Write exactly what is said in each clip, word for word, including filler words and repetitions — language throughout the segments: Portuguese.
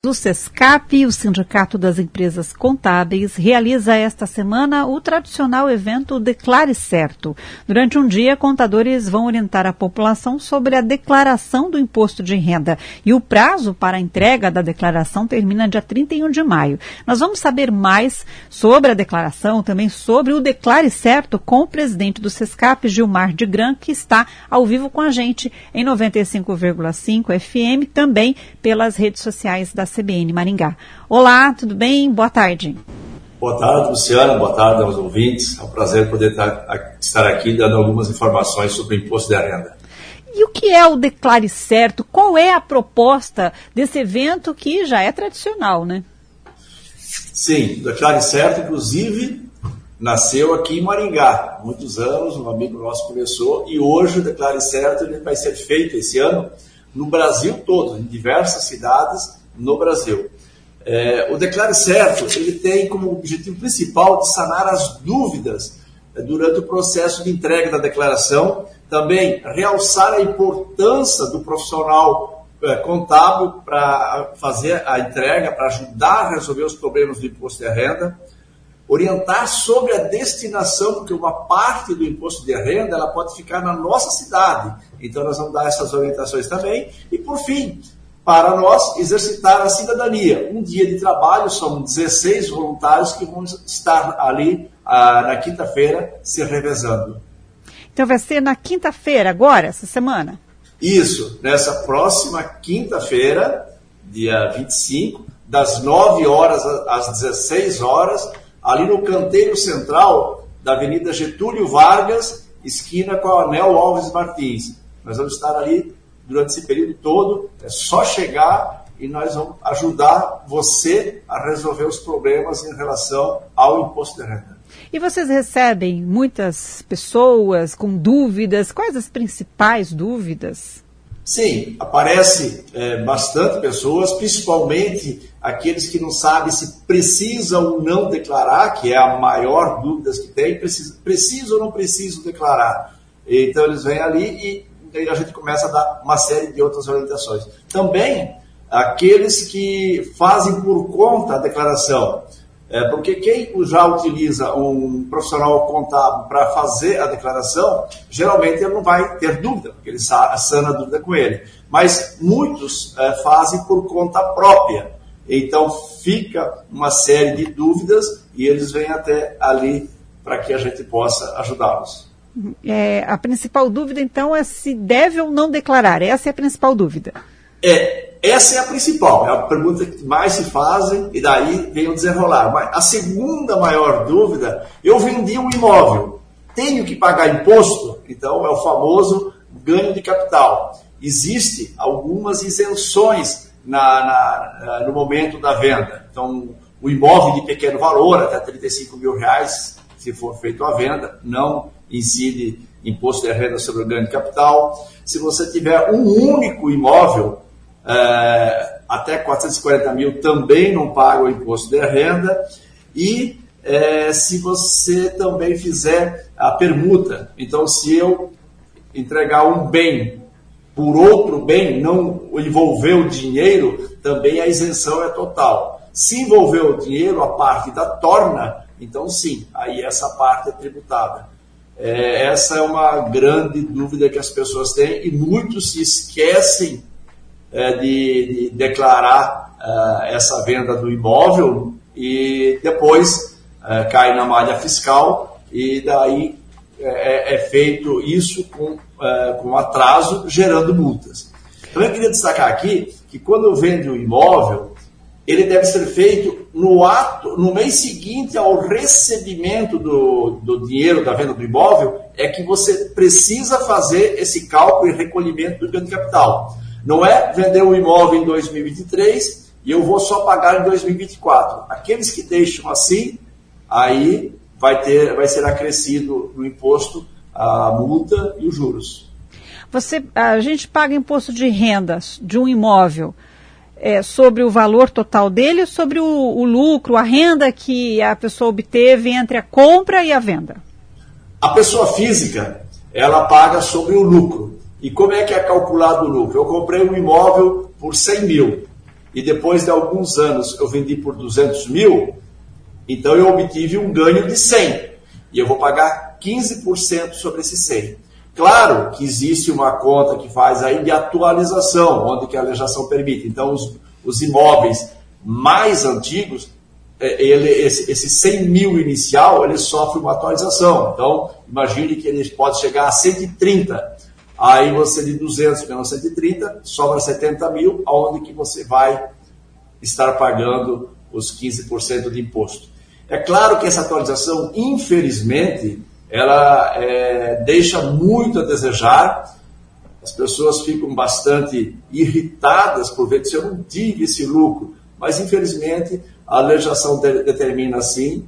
O SESCAP, o Sindicato das Empresas Contábeis, realiza esta semana o tradicional evento Declare Certo. Durante um dia, contadores vão orientar a população sobre a declaração do imposto de renda. E o prazo para a entrega da declaração termina dia trinta e um de maio. Nós vamos saber mais sobre a declaração, também sobre o Declare Certo, com o presidente do SESCAP, Gilmar de Gran, que está ao vivo com a gente em noventa e cinco vírgula cinco F M, também pelas redes sociais da C B N Maringá. Olá, tudo bem? Boa tarde. Boa tarde, Luciana. Boa tarde aos ouvintes. É um prazer poder estar aqui dando algumas informações sobre o imposto de renda. E o que é o Declare Certo? Qual é a proposta desse evento que já é tradicional, né? Sim, o Declare Certo, inclusive, nasceu aqui em Maringá. Há muitos anos, um amigo nosso começou, e hoje o Declare Certo ele vai ser feito esse ano no Brasil todo, em diversas cidades no Brasil. É, o Declare Certo ele tem como objetivo principal de sanar as dúvidas é, durante o processo de entrega da declaração, também realçar a importância do profissional é, contábil para fazer a entrega, para ajudar a resolver os problemas do imposto de renda, orientar sobre a destinação, porque uma parte do imposto de renda ela pode ficar na nossa cidade, então nós vamos dar essas orientações também, e por fim, para nós exercitar a cidadania. Um dia de trabalho, são dezesseis voluntários que vão estar ali ah, na quinta-feira se revezando. Então vai ser na quinta-feira agora, essa semana? Isso, nessa próxima quinta-feira, dia vinte e cinco, das nove horas às dezesseis horas, ali no canteiro central da Avenida Getúlio Vargas, esquina com a Anel Alves Martins. Nós vamos estar ali durante esse período todo, é só chegar e nós vamos ajudar você a resolver os problemas em relação ao imposto de renda. E vocês recebem muitas pessoas com dúvidas? Quais as principais dúvidas? Sim, aparece é, bastante pessoas, principalmente aqueles que não sabem se precisam ou não declarar, que é a maior dúvida que tem, precisa, precisa ou não preciso declarar. Então eles vêm ali e a gente começa a dar uma série de outras orientações. Também aqueles que fazem por conta a declaração, é, porque quem já utiliza um profissional contábil para fazer a declaração, geralmente ele não vai ter dúvida, porque ele sana a dúvida com ele. Mas muitos é, fazem por conta própria. Então fica uma série de dúvidas e eles vêm até ali para que a gente possa ajudá-los. É, a principal dúvida, então, é se deve ou não declarar. Essa é a principal dúvida. É, essa é a principal, é a pergunta que mais se fazem e daí vem o desenrolar. Mas a segunda maior dúvida, eu vendi um imóvel, tenho que pagar imposto? Então é o famoso ganho de capital. Existem algumas isenções na, na, no momento da venda. Então o imóvel de pequeno valor, até trinta e cinco mil reais, se for feito a venda, não incide imposto de renda sobre o ganho de capital. Se você tiver um único imóvel, é, até quatrocentos e quarenta mil também não paga o imposto de renda. E é, se você também fizer a permuta, então se eu entregar um bem por outro bem, não envolver o dinheiro, também a isenção é total. Se envolver o dinheiro, a parte da torna, então sim, aí essa parte é tributada. É, essa é uma grande dúvida que as pessoas têm e muitos se esquecem é, de, de declarar uh, essa venda do imóvel e depois uh, cai na malha fiscal e daí é, é feito isso com, uh, com atraso, gerando multas. Então eu queria destacar aqui que quando vende o imóvel, ele deve ser feito no ato, no mês seguinte ao recebimento do, do dinheiro da venda do imóvel, é que você precisa fazer esse cálculo e recolhimento do ganho de capital. Não é vender o imóvel em dois mil e vinte e três e eu vou só pagar em dois mil e vinte e quatro. Aqueles que deixam assim, aí vai, ter, vai ser acrescido no imposto a multa e os juros. Você, a gente paga imposto de renda de um imóvel É, sobre o valor total dele ou sobre o, o lucro, a renda que a pessoa obteve entre a compra e a venda? A pessoa física, ela paga sobre o lucro. E como é que é calculado o lucro? Eu comprei um imóvel por cem mil e depois de alguns anos eu vendi por duzentos mil, então eu obtive um ganho de cem. E eu vou pagar quinze por cento sobre esse cem. Claro que existe uma conta que faz aí de atualização, onde que a legislação permite. Então, os, os imóveis mais antigos, ele, esse, esse cem mil inicial, ele sofre uma atualização. Então, imagine que ele pode chegar a cento e trinta. Aí você de duzentos menos cento e trinta, sobra setenta mil, aonde que você vai estar pagando os quinze por cento de imposto. É claro que essa atualização, infelizmente, ela é, deixa muito a desejar. As pessoas ficam bastante irritadas por ver que eu não tive esse lucro, mas infelizmente a legislação de, determina assim,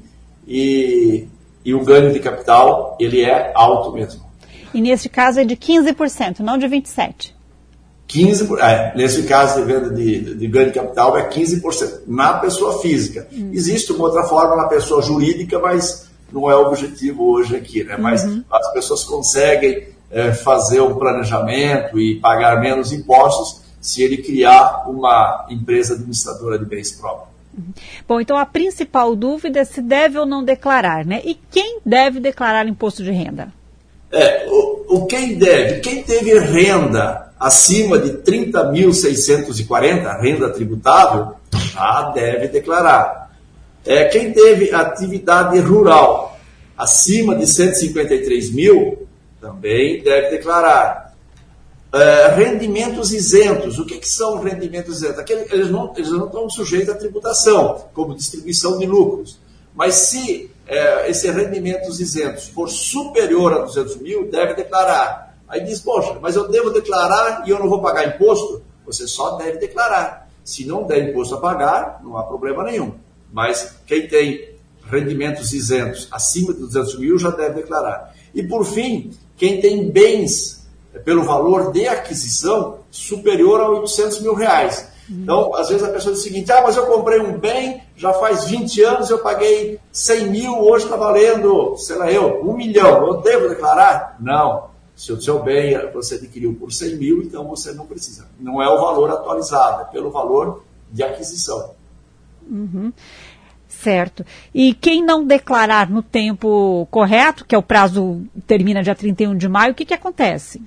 e, e o ganho de capital ele é alto mesmo. E nesse caso é de quinze por cento, não de vinte e sete por cento. quinze por cento, é, nesse caso de venda de, de, de ganho de capital é quinze por cento na pessoa física. Hum. Existe uma outra forma na pessoa jurídica, mas não é o objetivo hoje aqui, né? Mas uhum. as pessoas conseguem é, fazer um planejamento e pagar menos impostos se ele criar uma empresa administradora de bens próprios. Uhum. Bom, então a principal dúvida é se deve ou não declarar, né? E quem deve declarar imposto de renda? É, o, o quem deve, quem teve renda acima de trinta mil seiscentos e quarenta, renda tributável, já deve declarar. É, quem teve atividade rural acima de cento e cinquenta e três mil, também deve declarar. É, rendimentos isentos. O que, que são rendimentos isentos? Aquele, eles, não, eles não estão sujeitos à tributação, como distribuição de lucros. Mas se é, esses rendimentos isentos for superior a duzentos mil, deve declarar. Aí diz, poxa, mas eu devo declarar e eu não vou pagar imposto? Você só deve declarar. Se não der imposto a pagar, não há problema nenhum. Mas quem tem rendimentos isentos acima de duzentos mil já deve declarar. E por fim, quem tem bens pelo valor de aquisição superior a oitocentos mil reais. Então, às vezes a pessoa diz o seguinte, ah, mas eu comprei um bem, já faz vinte anos, eu paguei cem mil, hoje está valendo, sei lá eu, um milhão, eu devo declarar? Não. Se o seu bem você adquiriu por cem mil, então você não precisa. Não é o valor atualizado, é pelo valor de aquisição. Uhum. Certo. E quem não declarar no tempo correto, que é o prazo termina dia trinta e um de maio, o que, que acontece?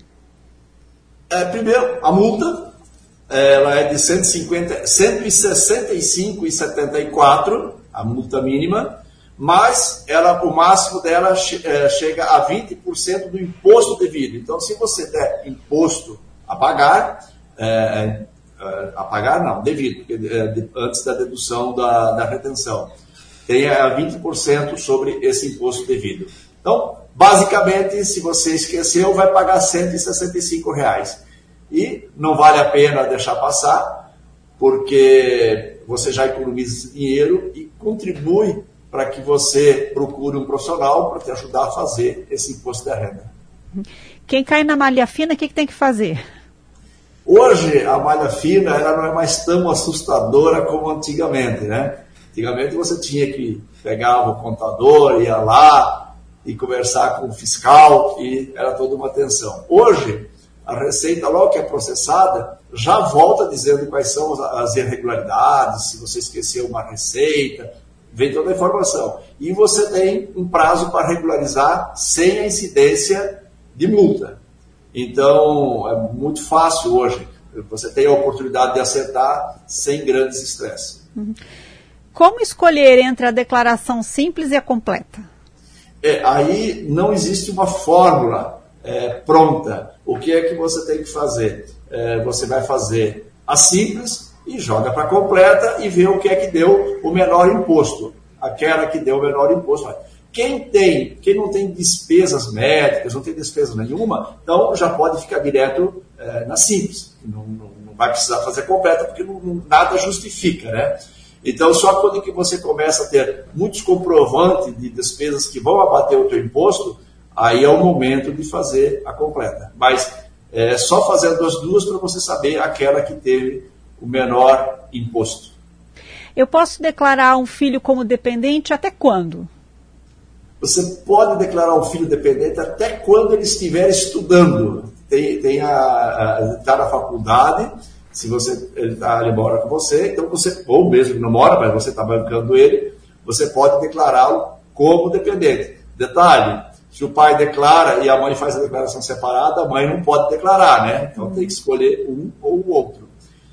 É, primeiro, a multa, ela é de cento e cinquenta, cento e sessenta e cinco reais e setenta e quatro centavos, a multa mínima, mas ela, o máximo dela é, chega a vinte por cento do imposto devido. Então, se você der imposto a pagar, é, a pagar não, devido, antes da dedução da, da retenção, tem a vinte por cento sobre esse imposto devido. Então, basicamente, se você esqueceu, vai pagar cento e sessenta e cinco reais. E não vale a pena deixar passar, porque você já economiza esse dinheiro e contribui para que você procure um profissional para te ajudar a fazer esse imposto da renda. Quem cai na malha fina, o que, que tem que fazer? Hoje, a malha fina ela não é mais tão assustadora como antigamente, né? Antigamente você tinha que pegar o contador, ia lá e conversar com o fiscal e era toda uma tensão. Hoje, a Receita, logo que é processada, já volta dizendo quais são as irregularidades, se você esqueceu uma receita, vem toda a informação. E você tem um prazo para regularizar sem a incidência de multa. Então, é muito fácil hoje. Você tem a oportunidade de acertar sem grandes estresses. Uhum. Como escolher entre a declaração simples e a completa? É, aí não existe uma fórmula é, pronta. O que é que você tem que fazer? É, você vai fazer a simples e joga para a completa e vê o que é que deu o menor imposto. Aquela que deu o menor imposto. Quem tem, quem não tem despesas médicas, não tem despesa nenhuma, então já pode ficar direto é, na simples. Não, não, não vai precisar fazer completa, porque não, não, nada justifica, né? Então, só quando que você começa a ter muitos comprovantes de despesas que vão abater o teu imposto, aí é o momento de fazer a completa. Mas é só fazendo as duas para você saber aquela que teve o menor imposto. Eu posso declarar um filho como dependente até quando? Você pode declarar um filho dependente até quando ele estiver estudando. Tem, tem a, a, está na faculdade, Se você, ele, tá, ele mora com você, então você, ou mesmo não mora, mas você está bancando ele, você pode declará-lo como dependente. Detalhe, se o pai declara e a mãe faz a declaração separada, a mãe não pode declarar, né? Então tem que escolher um ou o outro.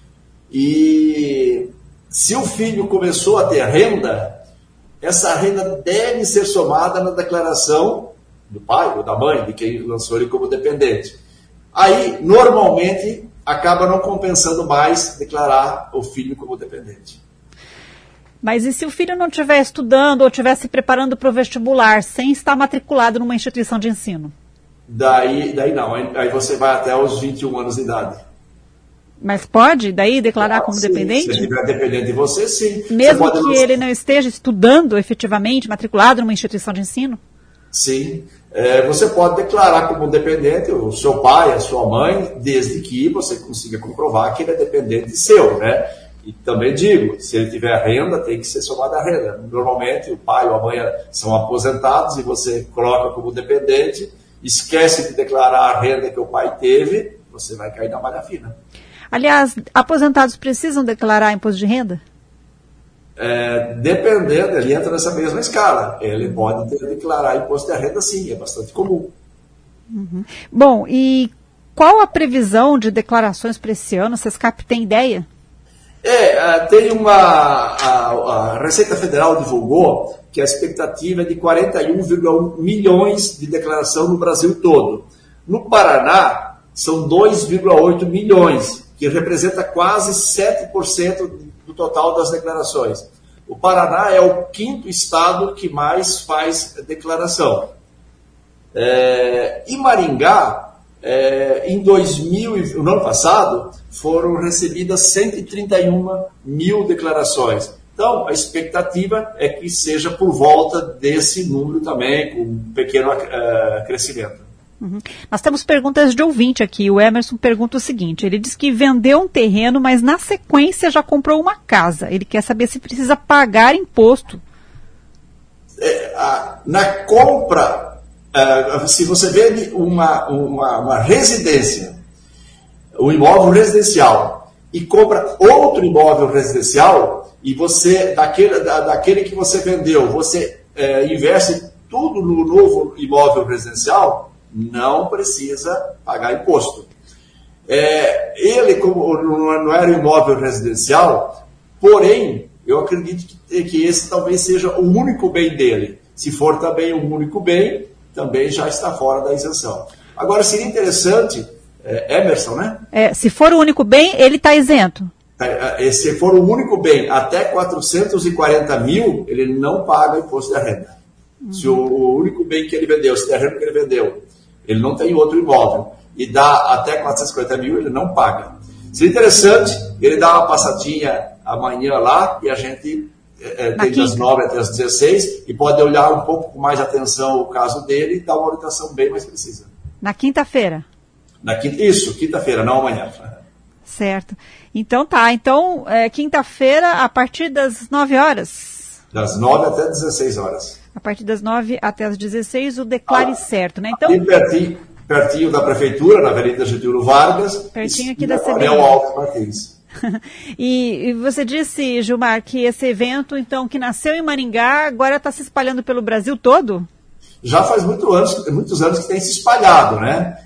E se o filho começou a ter renda, essa renda deve ser somada na declaração do pai ou da mãe, de quem lançou ele como dependente. Aí, normalmente, acaba não compensando mais declarar o filho como dependente. Mas e se o filho não estiver estudando ou estiver se preparando para o vestibular, sem estar matriculado numa instituição de ensino? Daí, daí não, aí você vai até os vinte e um anos de idade. Mas pode daí declarar ah, como sim, dependente? Se ele estiver dependente de você, sim. Mesmo você que pode... ele não esteja estudando efetivamente, matriculado numa instituição de ensino? Sim. É, você pode declarar como dependente o seu pai, a sua mãe, desde que você consiga comprovar que ele é dependente seu, né? E também digo, se ele tiver renda, tem que ser somada a renda. Normalmente, o pai ou a mãe são aposentados e você coloca como dependente, esquece de declarar a renda que o pai teve, você vai cair na malha fina. Aliás, aposentados precisam declarar imposto de renda? É, dependendo, ele entra nessa mesma escala. Ele pode ter que declarar imposto de renda, sim, é bastante comum. Uhum. Bom, e qual a previsão de declarações para esse ano? Vocês tem ideia? É, tem uma... A, a Receita Federal divulgou que a expectativa é de quarenta e um vírgula um milhões de declaração no Brasil todo. No Paraná, são dois vírgula oito milhões, que representa quase sete por cento do total das declarações. O Paraná é o quinto estado que mais faz declaração. É, em Maringá, é, em dois mil, no ano passado, foram recebidas cento e trinta e um mil declarações. Então, a expectativa é que seja por volta desse número também, com um pequeno uh, crescimento. Uhum. Nós temos perguntas de ouvinte aqui. O Emerson pergunta o seguinte: ele diz que vendeu um terreno, mas na sequência já comprou uma casa. Ele quer saber se precisa pagar imposto. É, a, na compra, uh, se você vende uma, uma, uma residência, um imóvel residencial, e compra outro imóvel residencial, e você, daquele, da, daquele que você vendeu, você uh, investe tudo no novo imóvel residencial, não precisa pagar imposto. É, ele, como não era um imóvel residencial, porém, eu acredito que, que esse talvez seja o único bem dele. Se for também o único bem, também já está fora da isenção. Agora, seria interessante, é, Emerson, né? É, se for o único bem, ele está isento. É, se for o único bem até quatrocentos e quarenta mil, ele não paga imposto de renda. Uhum. Se o, o único bem que ele vendeu, se o terreno que ele vendeu, ele não tem outro imóvel, e dá até quatrocentos e quarenta mil, ele não paga. Seria interessante ele dar uma passadinha amanhã lá, e a gente é, tem das nove até as dezesseis, e pode olhar um pouco com mais atenção o caso dele e dar uma orientação bem mais precisa. Na quinta-feira? Na quinta, isso, quinta-feira, não amanhã. Certo. Então tá, então é, quinta-feira a partir das nove horas? Das nove até dezesseis horas. A partir das nove até as dezesseis, o declare ah, certo, né? Então, aqui pertinho, pertinho da prefeitura, na Avenida Getúlio Vargas. Pertinho aqui da C B N. Coronel Alves Martins. e, e você disse, Gilmar, que esse evento, então, que nasceu em Maringá, agora está se espalhando pelo Brasil todo? Já faz muito anos, muitos anos que tem se espalhado, né?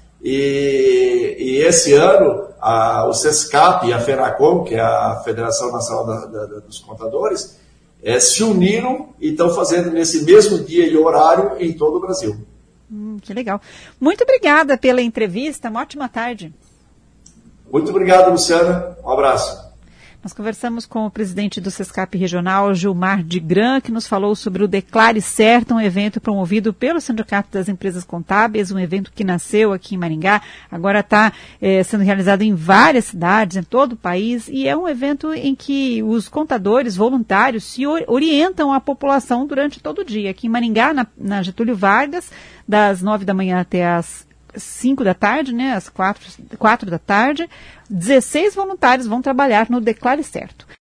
E, e esse ano, a, o SESCAP e a FENACOM, que é a Federação Nacional da, da, dos Contadores, é, se uniram e estão fazendo nesse mesmo dia e horário em todo o Brasil. Hum, que legal. Muito obrigada pela entrevista, uma ótima tarde. Muito obrigado, Luciana. Um abraço. Nós conversamos com o presidente do SESCAP Regional, Gilmar de Gran, que nos falou sobre o Declare Certo, um evento promovido pelo Sindicato das Empresas Contábeis, um evento que nasceu aqui em Maringá, agora está eh, sendo realizado em várias cidades, em todo o país, e é um evento em que os contadores voluntários se orientam a população durante todo o dia. Aqui em Maringá, na, na Getúlio Vargas, das nove da manhã até as cinco da tarde, né, às quatro, quatro da tarde, dezesseis voluntários vão trabalhar no Declare Certo.